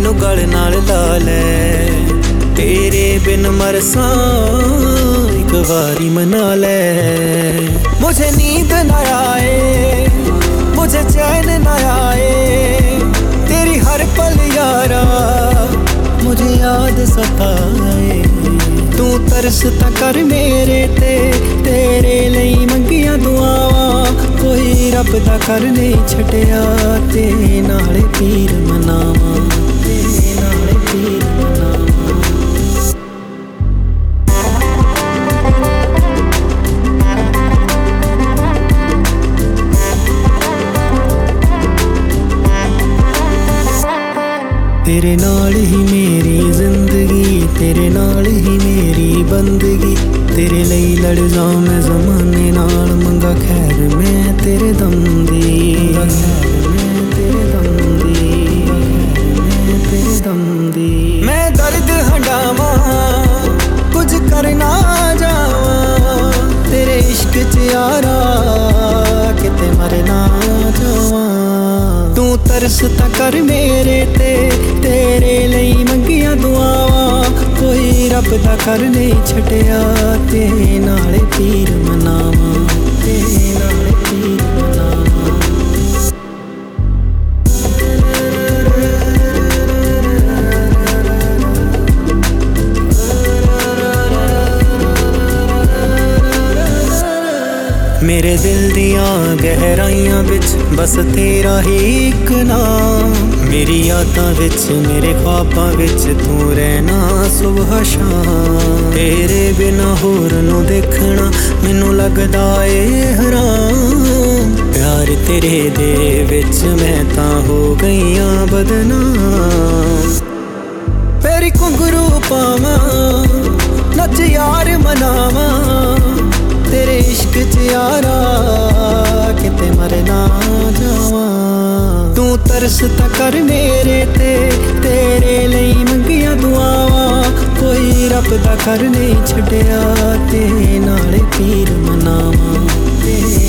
मैनू गल नाल ला लै, तेरे बिन मरसा एक बारी मना लै। मुझे नींद न आए, मुझे चैन न आए, तेरी हर पल यारा मुझे याद सताए। तू तरस ता कर मेरे ते, तेरे लई मंगियां दुआवां कोई रब दा कर नहीं छड्डिया। ते नाले पीर मनावां, ते नाले पीर मनावां। तेरे नाल ही मेरी जिंदगी, तेरे नाल ही मेरी बंदगी। तेरे लई लड़ जाऊं मैं ज़माने नाल, मंगा खैर मैं तेरे दम दी, मैं तेरे दम दी, मैं तेरे दम दी। मैं दर्द हंडावा कुछ करना जावा, तेरे इश्क च यारा किते मरना जावा। तू तरस ता कर मेरे ते, तेरे लई मंगियां दुआवां कोई रब दा कर नहीं छड्डिया। ते नाले पीर मनावां, ते नाले पीर मनावां। मेरे दिल दियां गहराइयां बिच बस तेरा ही इक नाम। मेरी यादां विच मेरे ख्वाबां विच तू रहना सुबह शाम। तेरे बिना होर नूं देखना मैनू लगदा ए हराम। प्यार तेरे दे विच मैं तां हो गईयां बदनाम। तेरी घुंघरू पावां नच यार मनावां, तेरे इश्क च यारा किते मरना जावां। तू तरस ता कर मेरे ते, तेरे लई मंगियां दुआवां कोई रब दा कर नहीं छड्डिया। ते नाले पीर मनावां, ते